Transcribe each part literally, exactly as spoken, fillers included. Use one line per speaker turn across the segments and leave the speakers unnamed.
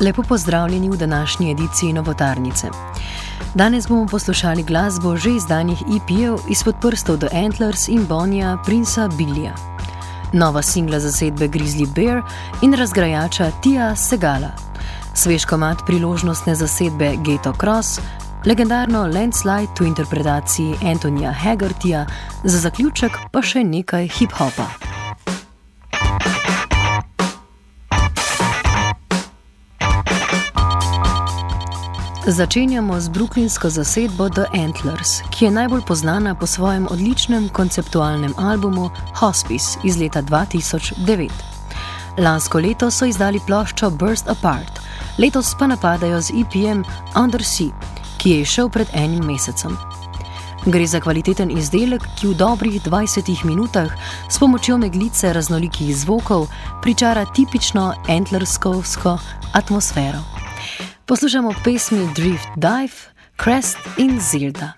Lepo pozdravljeni v današnji ediciji Novotarnice. Danes bomo poslušali glasbo že izdanih E P-jev izpod prstov The Antlers in Bonija Princa Billija, nova singla zasedbe Grizzly Bear in razgrajača Tia Segala, svež komad priložnostne zasedbe Ghetto Cross, legendarno Landslide v interpretaciji Antonija Haggertyja, za zaključek pa še nekaj hip-hopa. Začenjamo z brooklynsko zasedbo The Antlers, ki je najbolj poznana po svojem odličnem konceptualnem albumu Hospice iz leta dva tisoč devet. Lansko leto so izdali ploščo Burst Apart, letos pa napadajo z E P-jem Undersea, ki je izšel pred enim mesecem. Gre za kvaliteten izdelek, ki v dobrih dvajsetih minutah s pomočjo meglice raznolikih zvokov pričara tipično antlerskovsko atmosfero. Poslušamo pesmi Drift Dive, Crest in Zilda.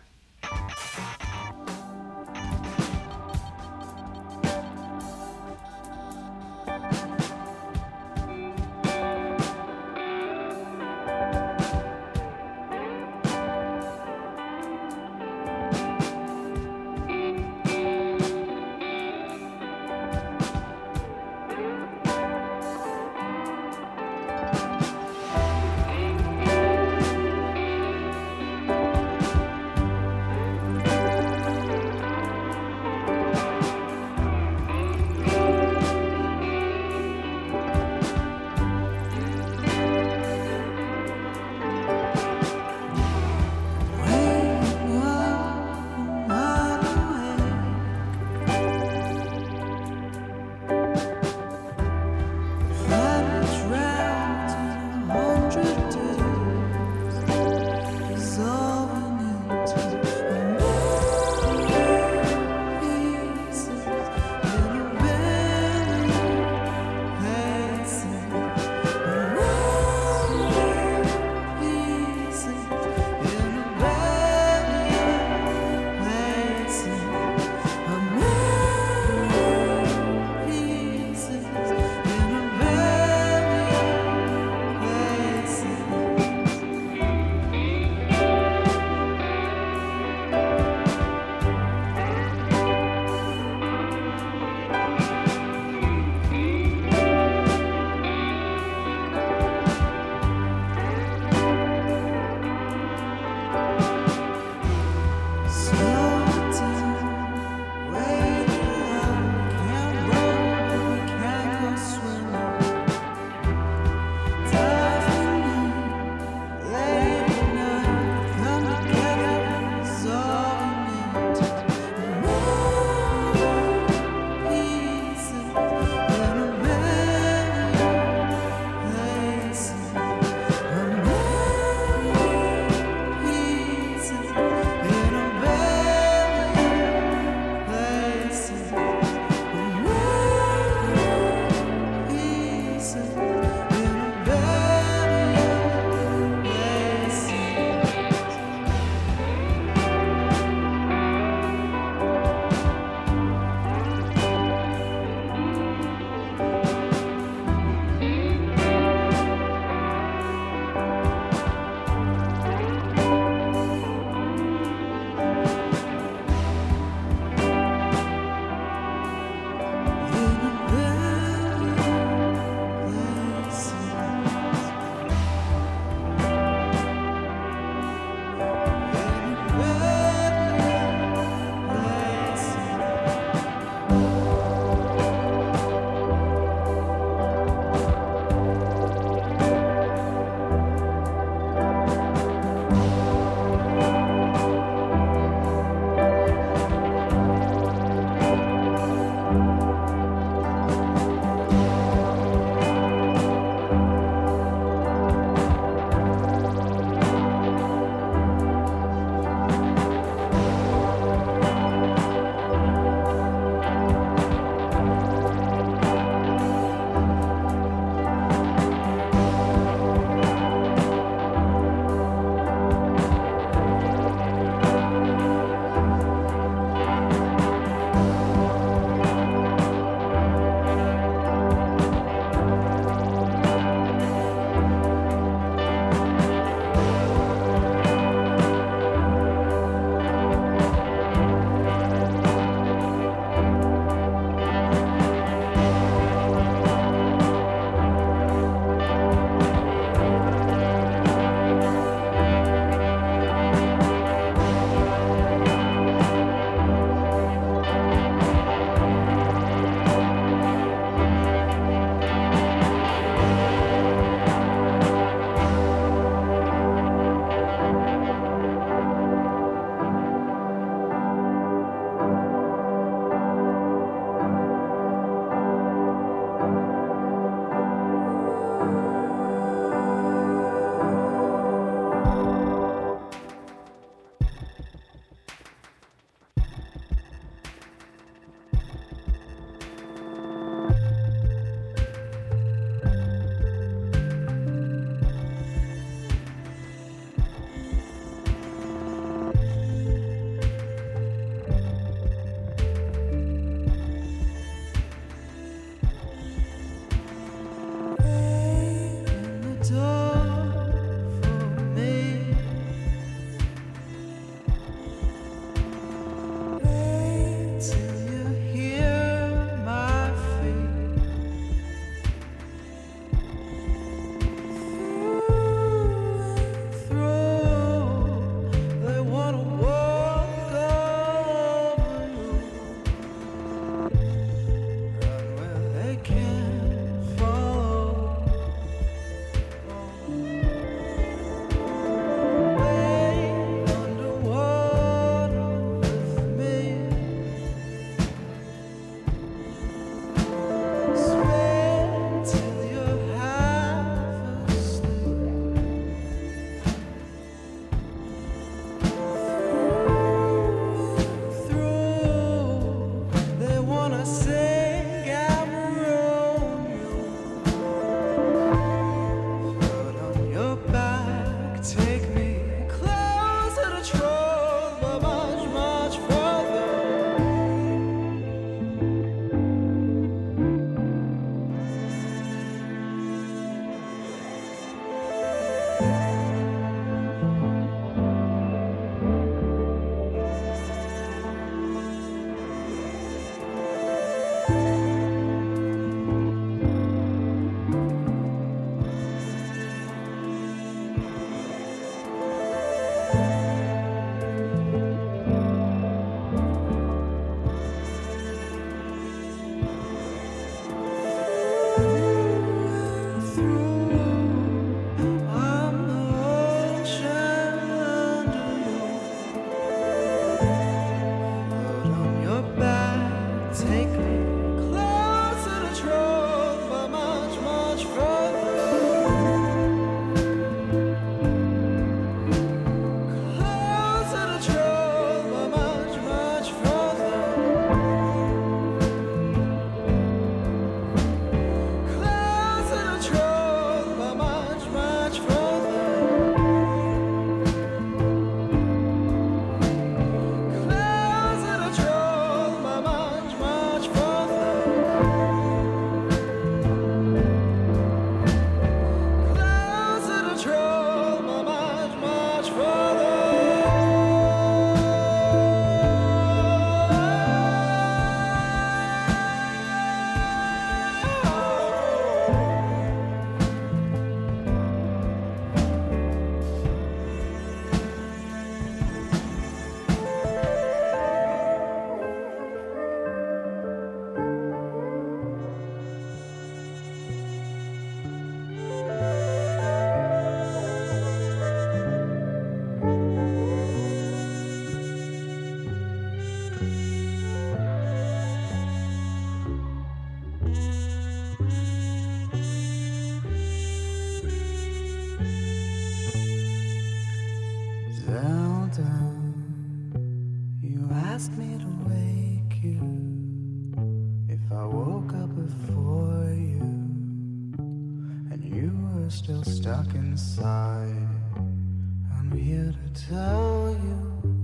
ask me to wake you if I woke up before you and you were still stuck inside. I'm here to tell you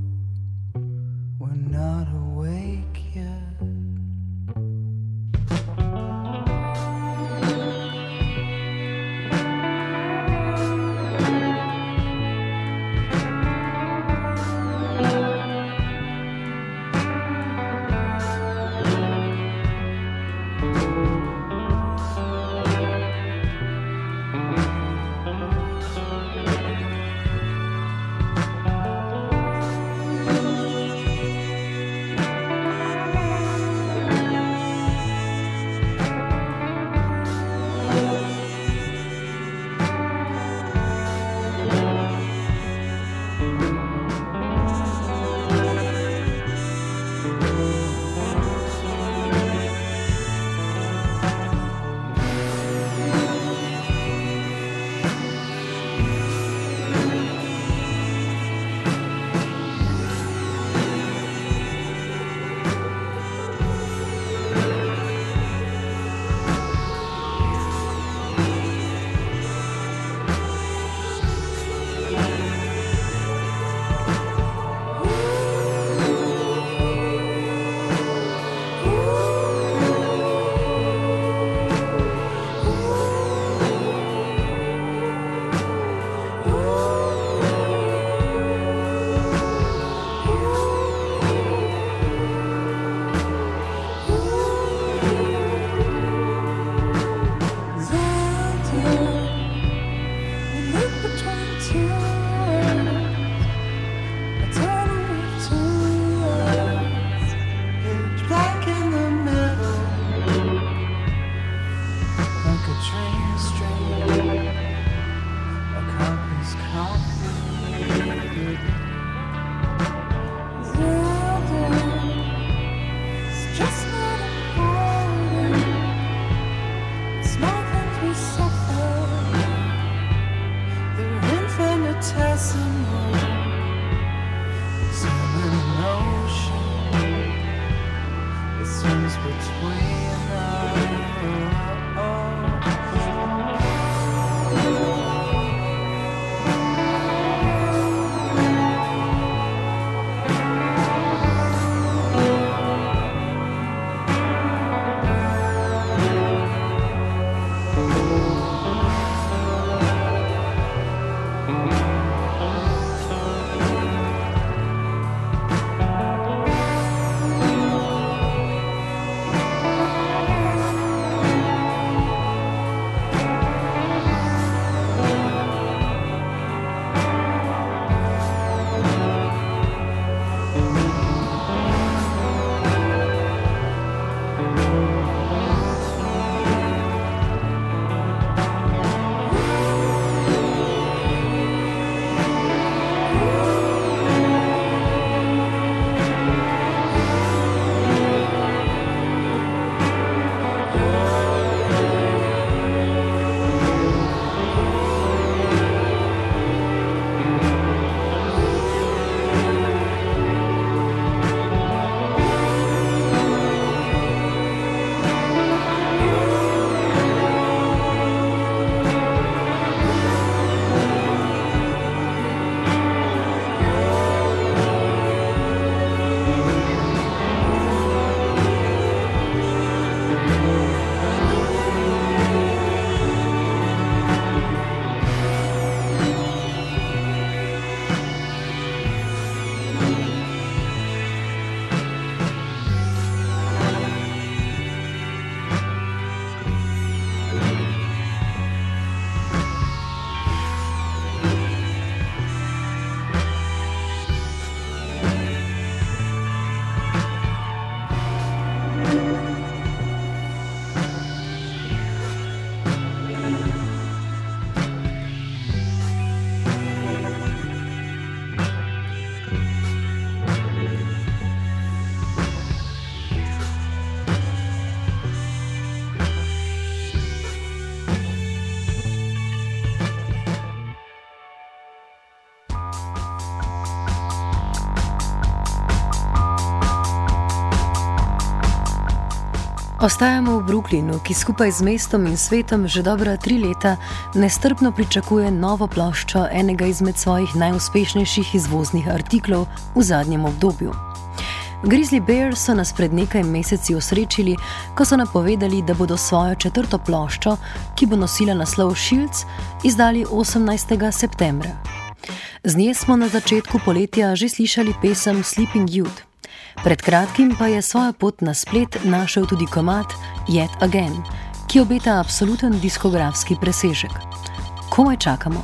we're not awake yet.
Ostajamo v Brooklynu, ki skupaj z mestom in svetom že dobra tri leta nestrpno pričakuje novo ploščo enega izmed svojih najuspešnejših izvoznih artiklov v zadnjem obdobju. Grizzly Bear so nas pred nekaj meseci osrečili, ko so napovedali, da bodo svojo četrto ploščo, ki bo nosila naslov Shields, izdali osemnajstega septembra. Z nje smo na začetku poletja že slišali pesem Sleeping Youth. Pred kratkim pa je svojo pot na splet našel tudi komad Yet Again, ki obeta absoluten diskografski presežek. Komaj čakamo.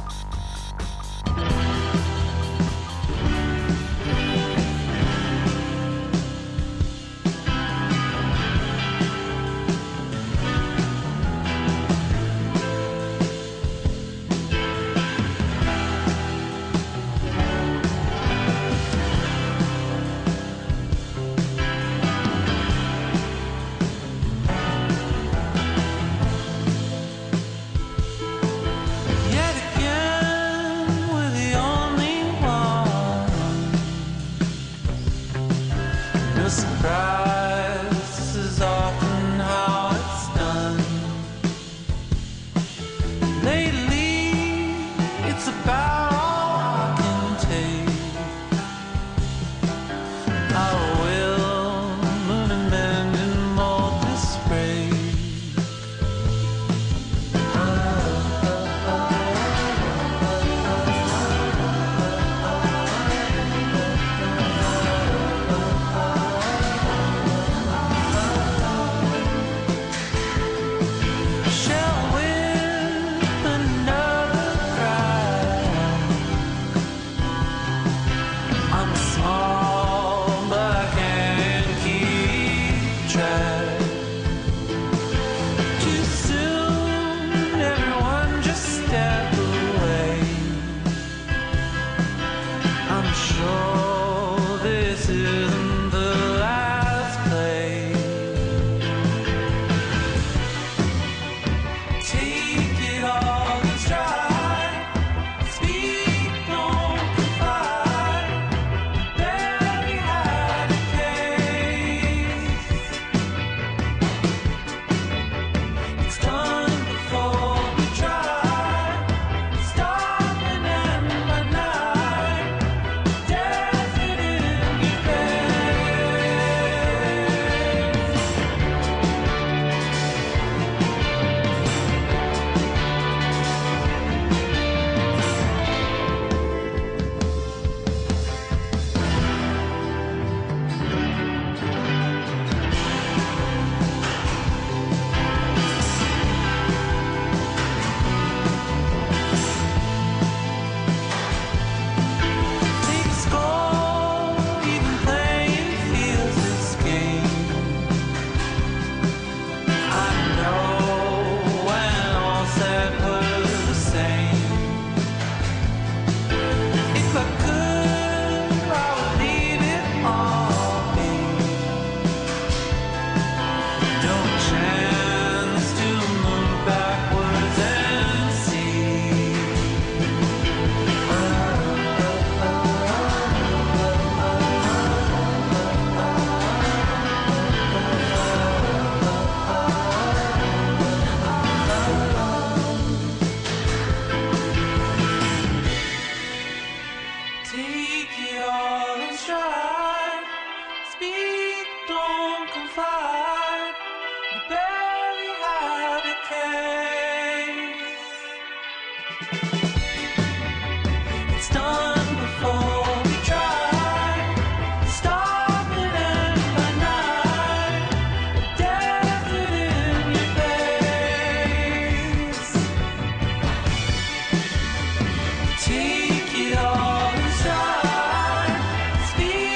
Take it all inside, speak.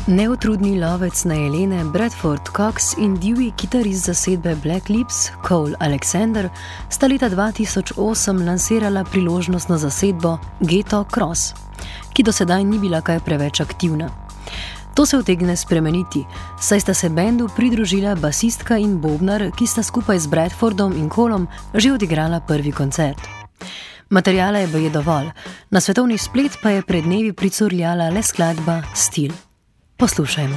Neutrudni lovec na jelene Bradford Cox in divji kitarist zasedbe Black Lips Cole Alexander sta leta dva tisoč osem lansirala priložnostno zasedbo Ghetto Cross, ki do sedaj ni bila kaj preveč aktivna. To se utegne spremeniti, saj sta se bendu pridružila basistka in bobnar, ki sta skupaj z Bradfordom in Colom že odigrala prvi koncert. Materiala je baje dovolj, na svetovni splet pa je pred dnevi pricurljala le skladba Stil. Poslušajmo.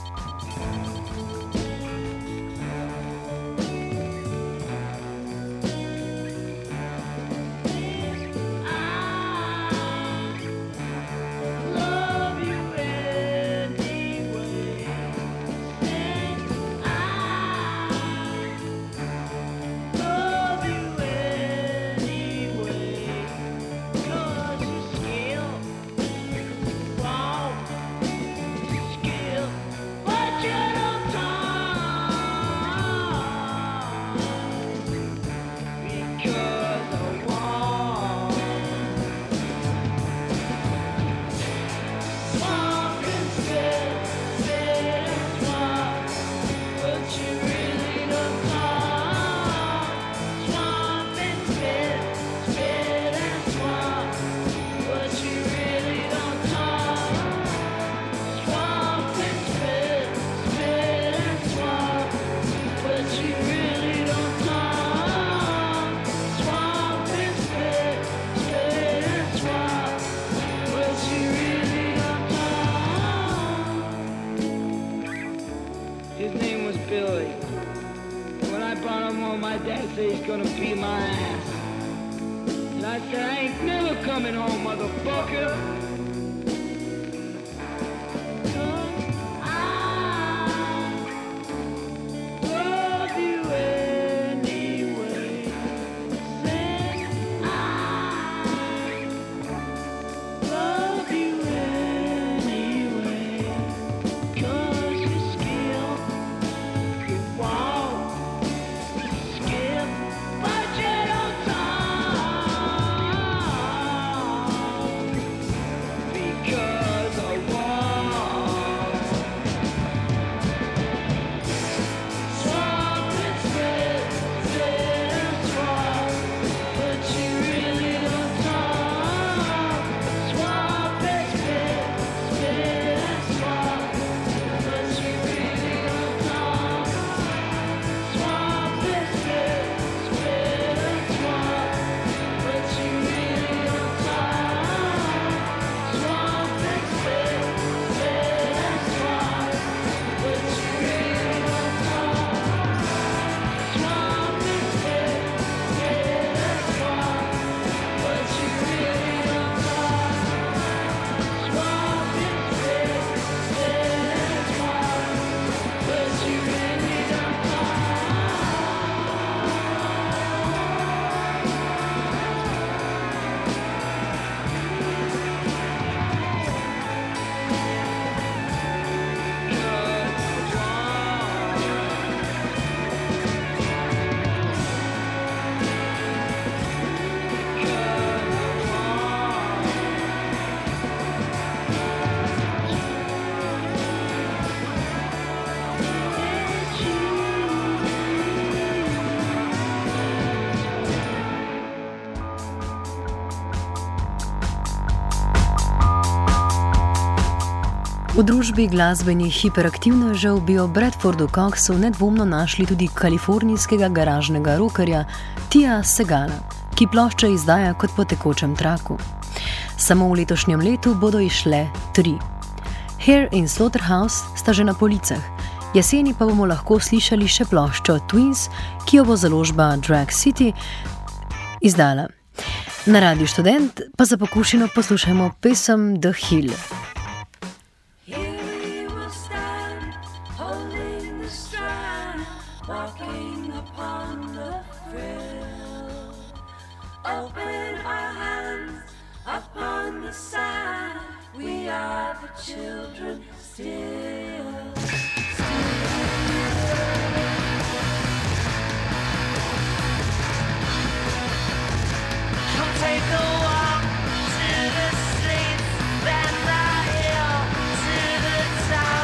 He's gonna beat my ass. And I said, I ain't never coming home, motherfucker.
V družbi glasbenih hiperaktivnežev bi ob Bradfordu Coxu nedvomno našli tudi kalifornijskega garažnega rockerja Tia Segala, ki plošče izdaja kot po tekočem traku. Samo v letošnjem letu bodo izšle tri. Hair in Slaughterhouse sta že na policah, jeseni pa bomo lahko slišali še ploščo Twins, ki jo bo založba Drag City izdala. Na Radiu Študent pa za pokušino poslušajmo pesem The Hill.
Children still, come take a walk to the streets, then the hill to the top.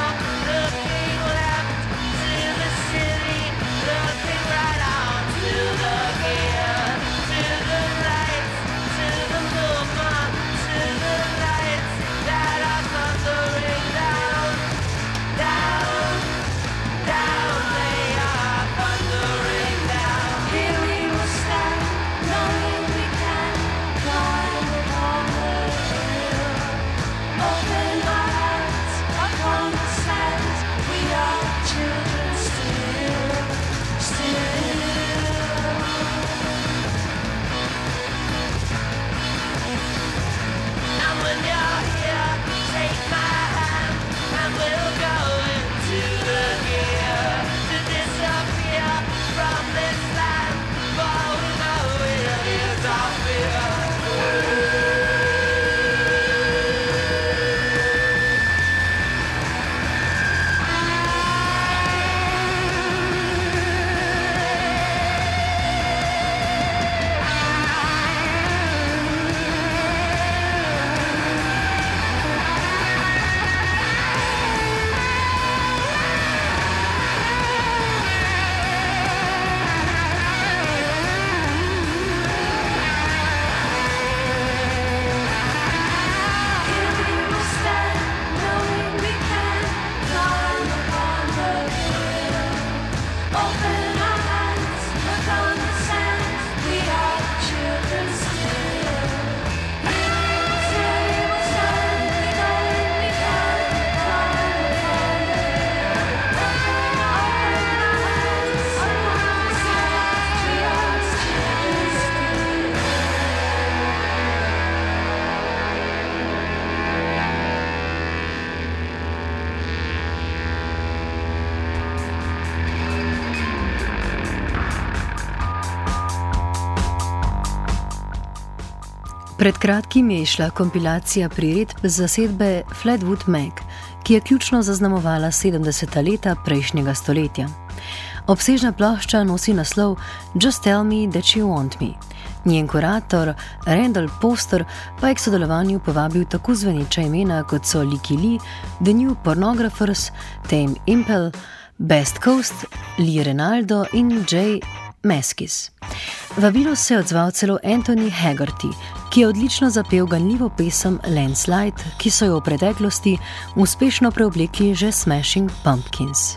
Pred kratkim je išla kompilacija priredb zasedbe Fleetwood Mac, ki je ključno zaznamovala sedemdeseta leta prejšnjega stoletja. Obsežna plošča nosi naslov Just Tell Me That You Want Me. Njen kurator Randall Poster pa je k sodelovanju povabil tako zveneča imena kot so Lykke Li, The New Pornographers, Tame Impel, Best Coast, Lee Renaldo in Jay Meskis. Vabilu se je odzval celo Anthony Haggerty, ki je odlično zapel ganljivo pesem Landslide, ki so jo v preteklosti uspešno preoblekli že Smashing Pumpkins.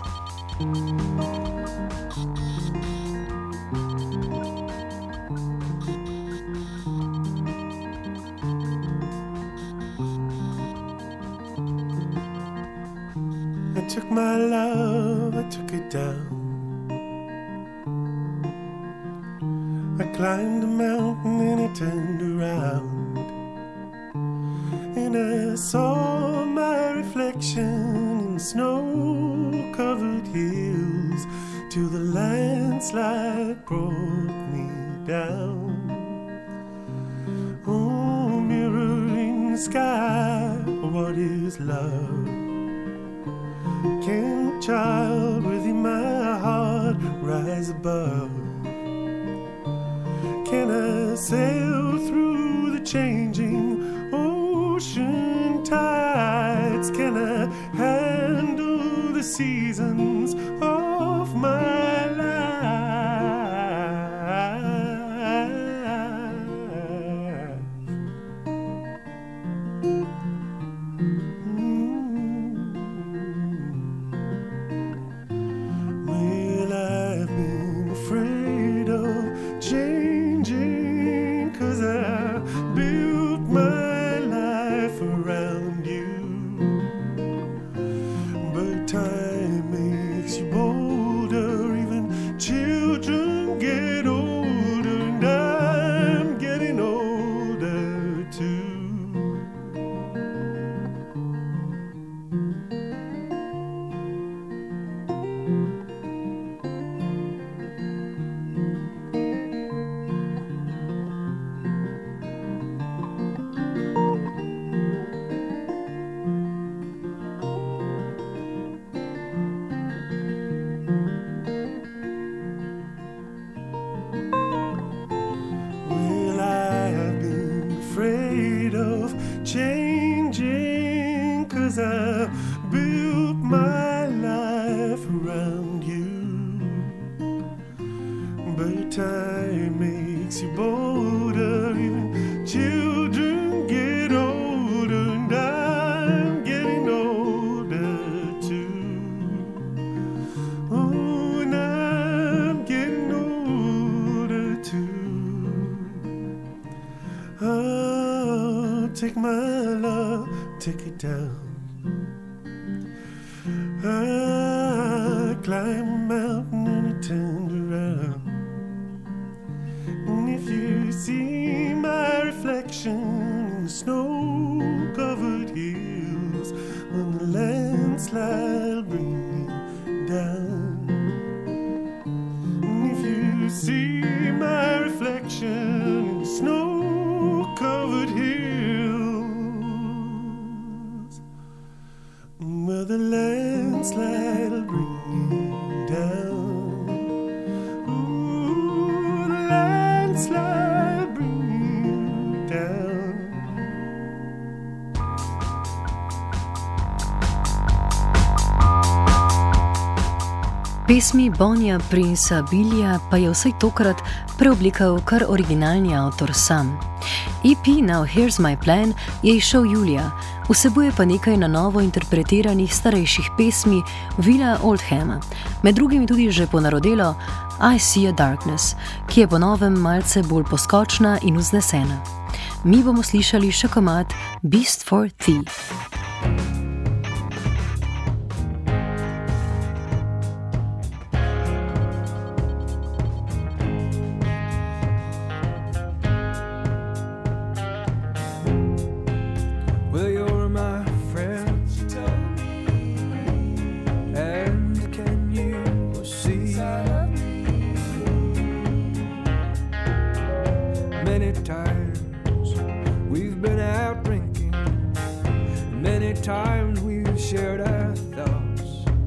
I took my love, I took it down. I climbed a mountain and it turned around, and I saw my reflection in snow-covered hills till the landslide brought me down. Oh, mirror in the sky, what is love? Can a child within my heart rise above? Can I sail through the changing ocean tides? Can I handle the seasons of my life? Well, I've been afraid of changing, 'cause I built my life around you. But time makes you bolder, even children get older, and I'm getting older too. Well, I have been afraid of changing, 'cause I built my life around you. But time makes you bolder, even children get older, and I'm getting older too. Oh, and I'm getting older too. Oh, take my love, take it down. I climbed a mountain and it turned around, and if you see my reflection in the snow-covered hills, when the landslide bring me down, and if you see my reflection in the snow-covered hills, well, the landslide will bring me down. Ooh, the landslide bring me down.
Pesmi Bonija Princea Billija pa je vsaj tokrat preoblikal kar originalni avtor sam. E P Now Here's My Plan je izšel julija, vsebuje pa nekaj na novo interpretiranih starejših pesmi Willa Oldhama, med drugim tudi že ponarodelo I See a Darkness, ki je po novem malce bolj poskočna in vznesena. Mi bomo slišali še komad Beast for Thee.
Well, you're my friend, and can you see many times times we've shared our thoughts.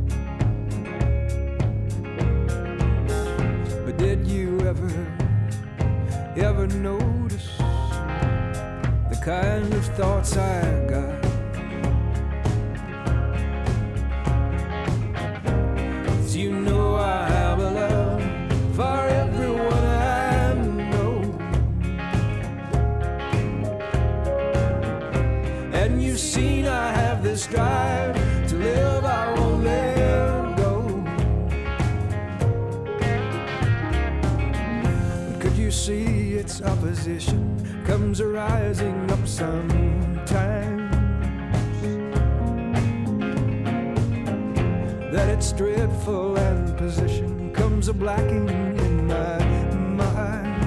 But did you ever, ever notice the kind of thoughts I got? 'Cause you know I have a love for everyone I know, and you've seen I have this drive to live, I won't let go. But could you see its opposition comes rising up sometimes? That its dreadful and position comes a blacking in my mind.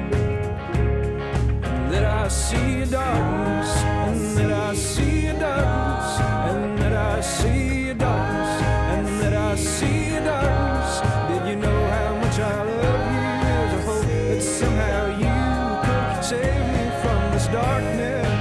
That I see a darkness, and that I see a darkness, and that I see a darkness, and that I see a darkness. Did you know how much I love you? There's a hope that somehow you could save me from this darkness.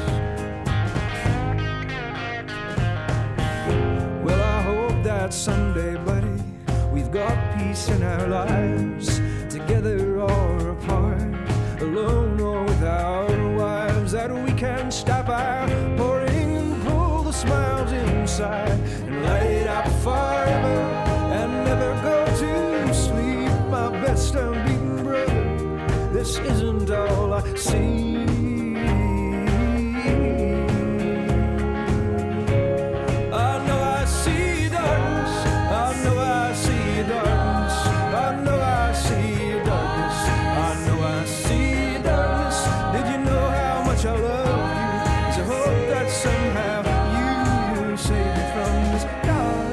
Well, I hope that someday, buddy, we've got peace in our lives, together or apart, alone or with our wives, that we can stop our pouring and pull the smiles inside and light it up forever and never go to sleep. My best unbeaten brother, this isn't all I see. I know I see darkness, I know I see darkness, I know I see darkness, I know I see darkness. Did you know how much I love you? There's a hope that somehow you will save me from this darkness.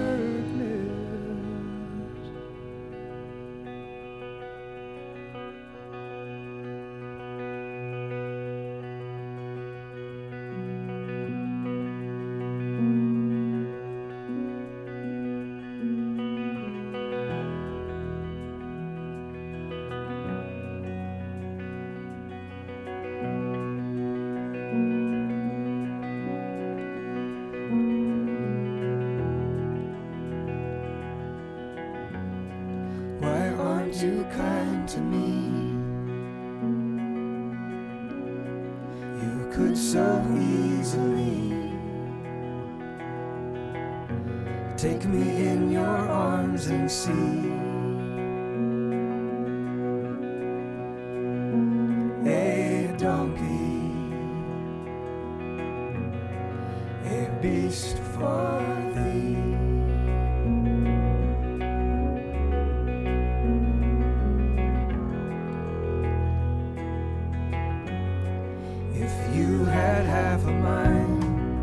Why aren't you kind to me? You could so easily take me in your arms and see a donkey, a beast for thee. If you had half a mind,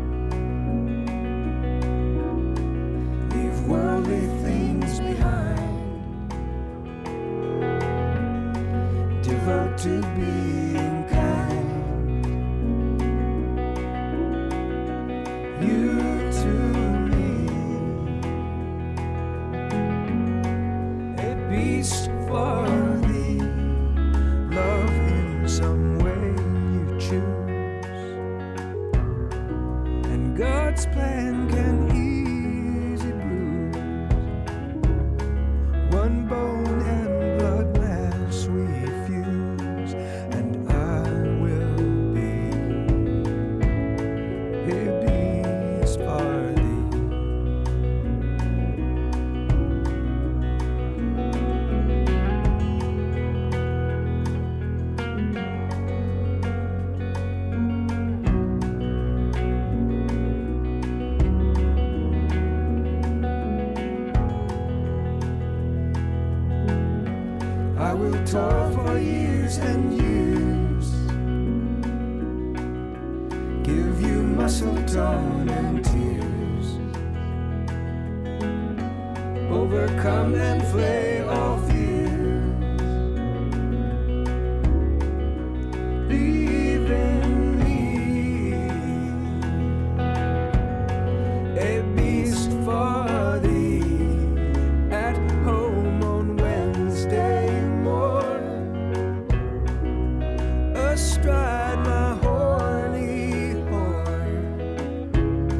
leave worldly things behind, devote to being kind. You to me, a beast for thee, love in some way you choose, and God's plan can ease it bruise. One bone and blood mass we fuse, and I will be a beast for thee. I will toil for years and years, give you muscle tone and tears, overcome and flay all fears, leave in me a beast for thee, at home on Wednesday morn, astride my horny horn,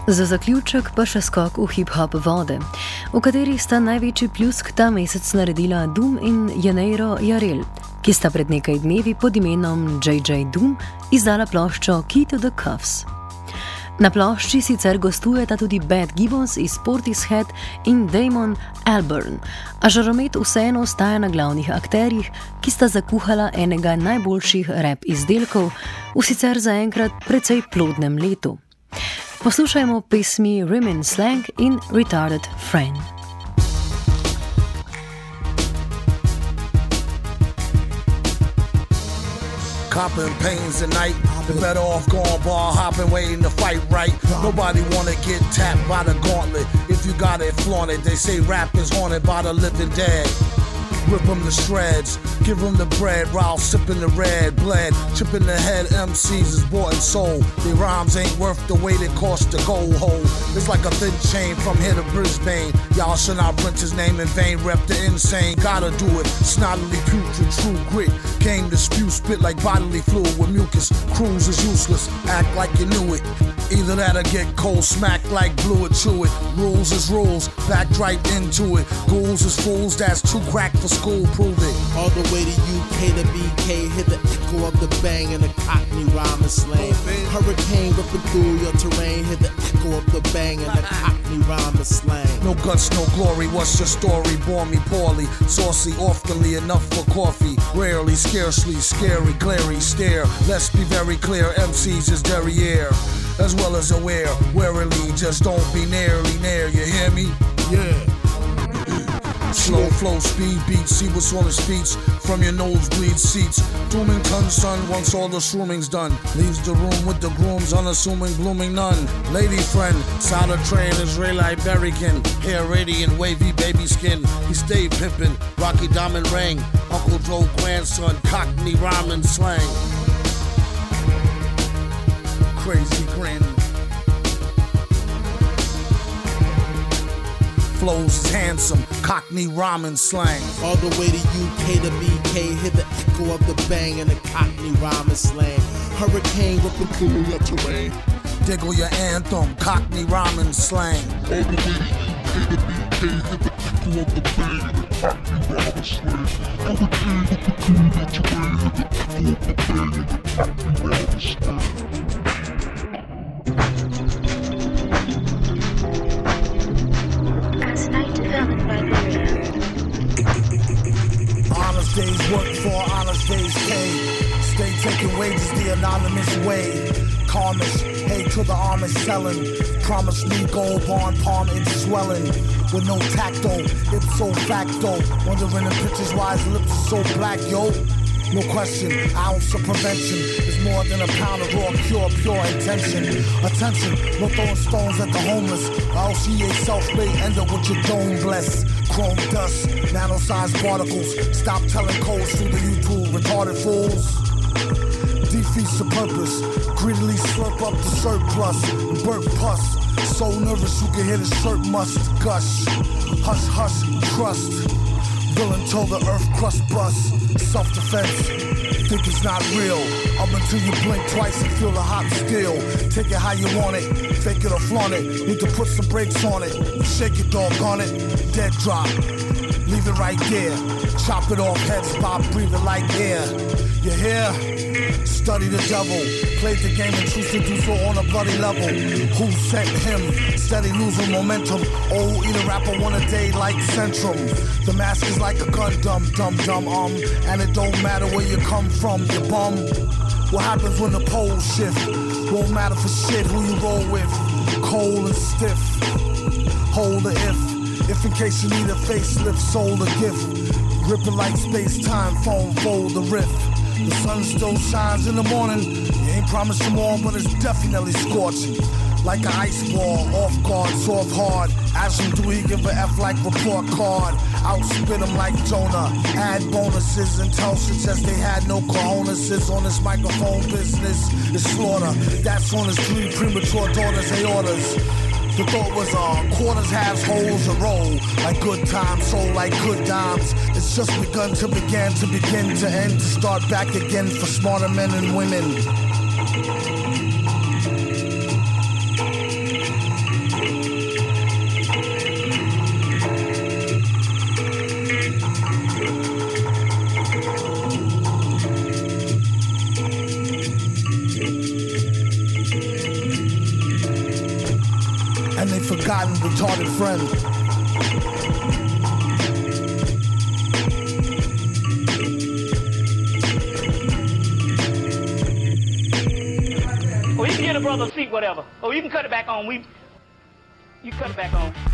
Za zaključek pa še skok v hip-hop vode, v kateri sta največji pljusk ta mesec naredila Doom in Janeiro Jarrell, ki sta pred nekaj dnevi pod imenom J J Doom izdala ploščo Key to the Cuffs. Na plošči sicer gostujeta tudi Bad Gibbons iz Portishead in Damon Albarn, a žaromet vseeno ostaja na glavnih akterjih, ki sta zakuhala enega najboljših rap izdelkov v sicer zaenkrat precej plodnem letu. Poslušajmo pesmi Rimin Slang in Retarded Friend.
Copping pains at night, the better off going bar hopping, waiting to fight right. Nobody wanna get tapped by the gauntlet. If you got it, flaunt it. They say rap is haunted by the living dead. Rip them to shreds, give them the bread, while sipping the red bled. Chipping the head, M Cs is bought and sold. Their rhymes ain't worth the weight it costs to go hold. It's like a thin chain from here to Brisbane. Y'all should not print his name in vain, rep the insane. Gotta do it, snottily putrid, true grit. Came to spew, spit like bodily fluid with mucus. Cruise is useless, act like you knew it. Either that or get cold smacked like blue or chew it. Rules is rules, backed right into it. Ghouls is fools, that's too crack for school, prove it.
All the way to U K to B K, hear the echo of the bang and the Cockney rhyme and slang. Hurricane ripping through your terrain, hear the echo of the bang and the Cockney rhyme and slang.
No guts, no glory, what's your story? Bore me poorly, saucy, oftenly enough for coffee. Rarely, scarcely, scary, glary, stare. Let's be very clear, M Cs is derriere, as well as aware. Warily, just don't be nearly near, you hear me?
Yeah.
Slow flow, speed beat, see what's on his feet from your nosebleed seats. Doomington son, once all the shrooming's done, leaves the room with the grooms, unassuming, blooming none. Lady friend, side of train, Israelite Berrykin, hair radiant, wavy baby skin. He stayed pimpin', Rocky Diamond ring, Uncle Joe grandson, Cockney rhyming slang. Crazy grin. Flows is handsome, Cockney rhyming slang.
All the way to U K to B K, hear the echo of the bang and the Cockney rhyming slang. Hurricane ripping through your terrain.
Diggle your anthem, Cockney rhyming slang.
All the way to U K to B K, hear the echo of the bang and the Cockney rhyming slang. Hurricane ripping through your terrain, hear the echo of the bang and the Cockney rhyming slang.
Honest days work for honest days pay. Stay taking wages the anonymous way. Karmish, hey to the Amish selling. Promise me gold bond palm inch swelling. With no tacto, ipso facto. Wondering in pictures why his lips are so black, yo. No question, ounce of prevention is more than a pound of raw, pure, pure intention. Attention, no throwing stones at the homeless. L C A self-made, end up with your dome blessed. Chrome dust, nano-sized particles. Stop telling codes through the YouTube, retarded fools. Defeats the purpose, greedily slurp up the surplus and burp pus. So nervous you can hear the shirt must gush. Hush, hush, trust. Villain told the earth crust bust. Self-defense, think it's not real. Up until you blink twice and feel the hot steel. Take it how you want it, fake it or flaunt it. Need to put some brakes on it. Shake it, dog on it. Dead drop, leave it right there. Chop it off, heads bob, breathe it like air. You hear? Study the devil. Played the game and choose to do so on a bloody level. Who sent him? Steady losing momentum. Oh, eat a rapper one a day like Centrum. The mask is like a gun, dumb, dumb, dumb, um. And it don't matter where you come from, you bum. What happens when the poles shift? Won't matter for shit who you roll with. Cold and stiff. Hold the if. If in case you need a facelift, sold a gift. Ripping like space-time, foam, fold the riff. The sun still shines in the morning. You ain't promised tomorrow, but it's definitely scorching. Like an ice ball, off guard, soft hard. Ask him, do he give a F like report card? Outspit him like Jonah. Add bonuses and tell shit as they had no cojones on this microphone business. It's slaughter. That's on his three premature daughters' aortas. The thought was uh, quarters, halves, holes, a roll. Like good times, sold like good dimes. It's just begun to begin, to begin to end. To start back again for smarter men and women. and they've forgotten retarded friend.
Or you can get a brother a seat, whatever. Or you can cut it back on. We, you cut it back on.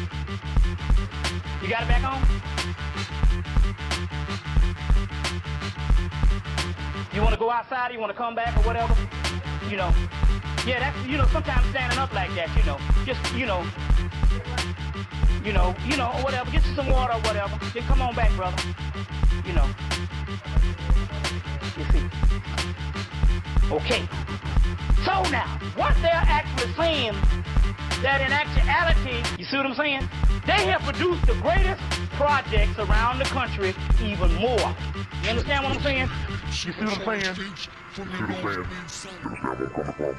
You got it back on? You want to go outside or you want to come back or whatever? You know. Yeah, that's, you know, sometimes standing up like that, you know. Just, you know. You know, you know, or whatever. Get you some water or whatever. Then come on back, brother. You know. You see. Okay. So now, what they're actually saying, that in actuality, you see what I'm saying? They have produced the greatest projects around the country even more. You understand what I'm saying?
You see what I'm saying? See what I'm saying?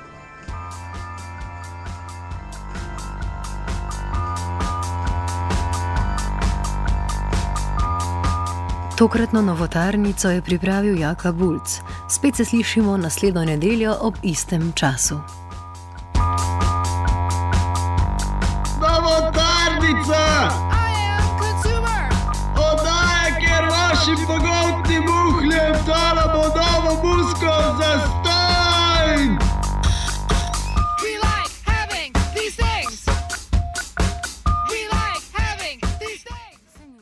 Tokratno novotarnico je pripravil Jaka Bulc. Spet se slišimo naslednjo nedeljo ob istem času.